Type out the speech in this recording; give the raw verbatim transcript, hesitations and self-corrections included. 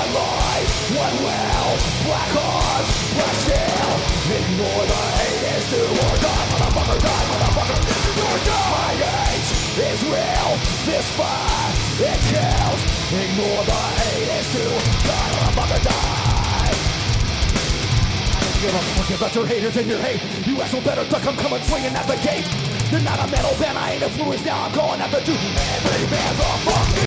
One life, one will, black hearts, black steel. Ignore the hate is do or die, motherfucker, die, motherfucker, this is your die. My hate is real, this fire, it kills. Ignore the hate is do, die, motherfucker, die. I don't give a fuck about your haters and your hate. You asshole better duck, I'm coming swinging at the gate. You're not a metal band, I ain't influenced, now I'm going after two. Every band's a fuck.